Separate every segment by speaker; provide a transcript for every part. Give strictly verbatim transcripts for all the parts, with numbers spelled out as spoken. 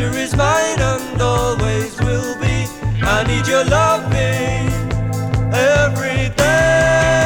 Speaker 1: pleasure is mine and always will be. I need your loving every day.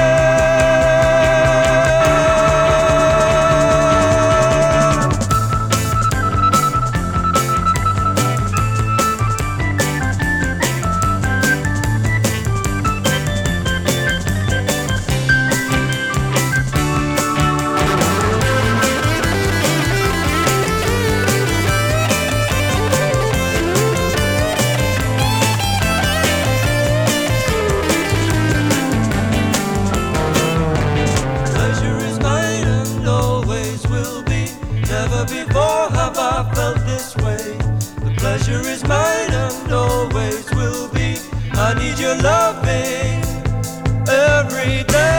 Speaker 1: Never before have I felt this way. The pleasure is mine and always will be. I need your loving every day.